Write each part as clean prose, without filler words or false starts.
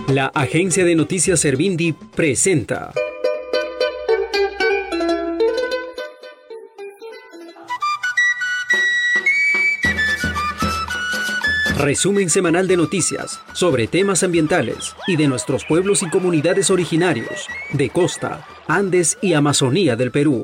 La agencia de noticias Servindi presenta resumen semanal de noticias sobre temas ambientales y de nuestros pueblos y comunidades originarios de costa, Andes y Amazonía del Perú.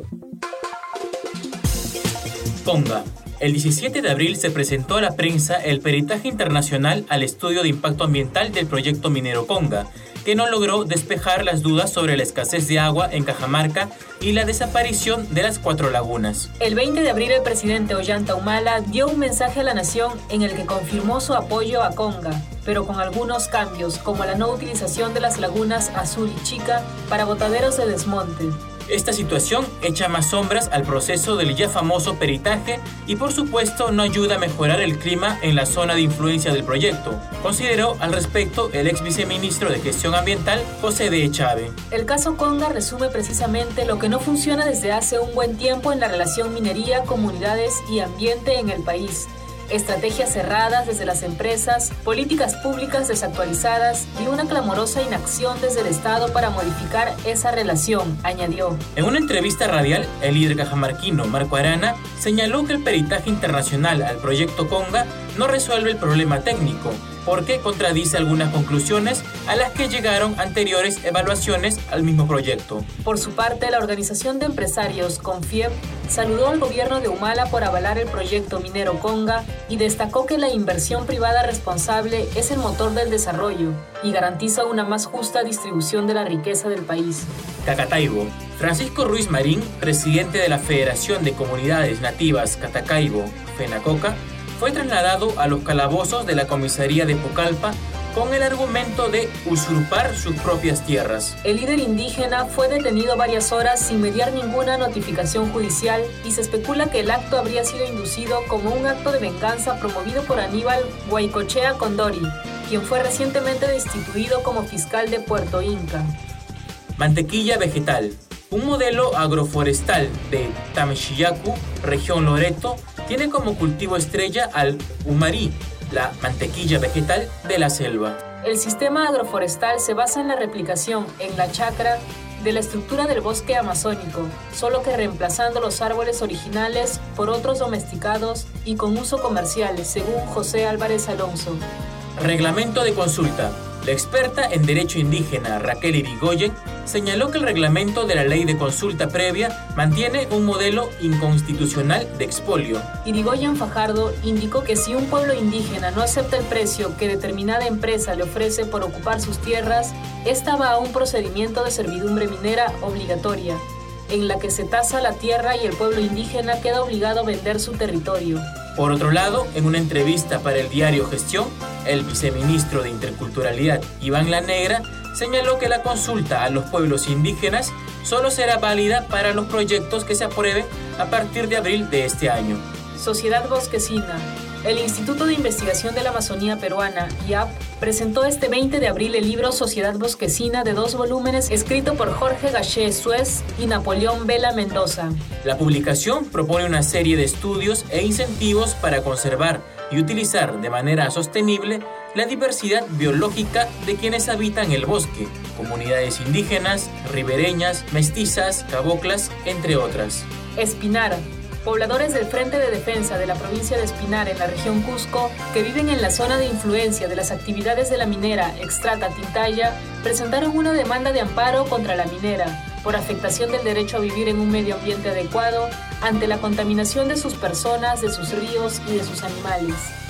Conga. El 17 de abril se presentó a la prensa el peritaje internacional al estudio de impacto ambiental del proyecto minero Conga, que no logró despejar las dudas sobre la escasez de agua en Cajamarca y la desaparición de las 4 lagunas. El 20 de abril el presidente Ollanta Humala dio un mensaje a la nación en el que confirmó su apoyo a Conga, pero con algunos cambios, como la no utilización de las lagunas Azul y Chica para botaderos de desmonte. Esta situación echa más sombras al proceso del ya famoso peritaje y por supuesto no ayuda a mejorar el clima en la zona de influencia del proyecto, consideró al respecto el ex viceministro de Gestión Ambiental, José D. Chávez. El caso Conga resume precisamente lo que no funciona desde hace un buen tiempo en la relación minería, comunidades y ambiente en el país. Estrategias cerradas desde las empresas, políticas públicas desactualizadas y una clamorosa inacción desde el Estado para modificar esa relación, añadió. En una entrevista radial, el líder cajamarquino Marco Arana señaló que el peritaje internacional al proyecto Conga no resuelve el problema técnico, porque contradice algunas conclusiones a las que llegaron anteriores evaluaciones al mismo proyecto. Por su parte, la organización de empresarios CONFIEP saludó al gobierno de Humala por avalar el proyecto minero Conga y destacó que la inversión privada responsable es el motor del desarrollo y garantiza una más justa distribución de la riqueza del país. Cacataibo. Francisco Ruiz Marín, presidente de la Federación de Comunidades Nativas Catacaibo, FENACOCA, fue trasladado a los calabozos de la comisaría de Pucallpa con el argumento de usurpar sus propias tierras. El líder indígena fue detenido varias horas sin mediar ninguna notificación judicial y se especula que el acto habría sido inducido como un acto de venganza promovido por Aníbal Guaycochea Condori, quien fue recientemente destituido como fiscal de Puerto Inca. Mantequilla vegetal. Un modelo agroforestal de Tamchillacu, región Loreto, tiene como cultivo estrella al umarí, la mantequilla vegetal de la selva. El sistema agroforestal se basa en la replicación en la chacra de la estructura del bosque amazónico, solo que reemplazando los árboles originales por otros domesticados y con uso comercial, según José Álvarez Alonso. Reglamento de consulta. La experta en derecho indígena Raquel Irigoyen señaló que el reglamento de la ley de consulta previa mantiene un modelo inconstitucional de expolio. Irigoyen Fajardo indicó que si un pueblo indígena no acepta el precio que determinada empresa le ofrece por ocupar sus tierras, esta va a un procedimiento de servidumbre minera obligatoria, en la que se tasa la tierra y el pueblo indígena queda obligado a vender su territorio. Por otro lado, en una entrevista para el diario Gestión, el viceministro de Interculturalidad, Iván La Negra, señaló que la consulta a los pueblos indígenas solo será válida para los proyectos que se aprueben a partir de abril de este año. Sociedad Bosquecina. El Instituto de Investigación de la Amazonía Peruana, IAP, presentó este 20 de abril el libro Sociedad Bosquecina de 2 volúmenes escrito por Jorge Gaché Suez y Napoleón Vela Mendoza. La publicación propone una serie de estudios e incentivos para conservar y utilizar de manera sostenible la diversidad biológica de quienes habitan el bosque, comunidades indígenas, ribereñas, mestizas, caboclas, entre otras. Espinar. Pobladores del Frente de Defensa de la provincia de Espinar en la región Cusco, que viven en la zona de influencia de las actividades de la minera Extrata Tintaya, presentaron una demanda de amparo contra la minera por afectación del derecho a vivir en un medio ambiente adecuado ante la contaminación de sus personas, de sus ríos y de sus animales.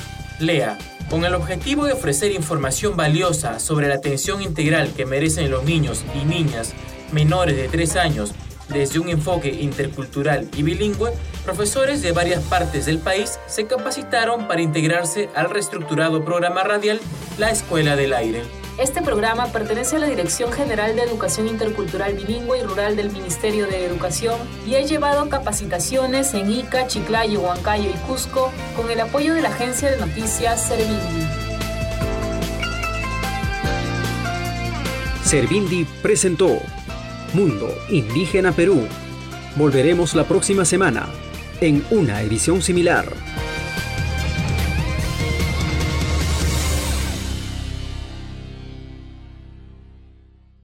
Lea. Con el objetivo de ofrecer información valiosa sobre la atención integral que merecen los niños y niñas menores de 3 años, desde un enfoque intercultural y bilingüe, profesores de varias partes del país se capacitaron para integrarse al reestructurado programa radial La Escuela del Aire. Este programa pertenece a la Dirección General de Educación Intercultural Bilingüe y Rural del Ministerio de Educación y ha llevado capacitaciones en Ica, Chiclayo, Huancayo y Cusco con el apoyo de la agencia de noticias Servindi. Servindi presentó Mundo Indígena Perú. Volveremos la próxima semana en una edición similar.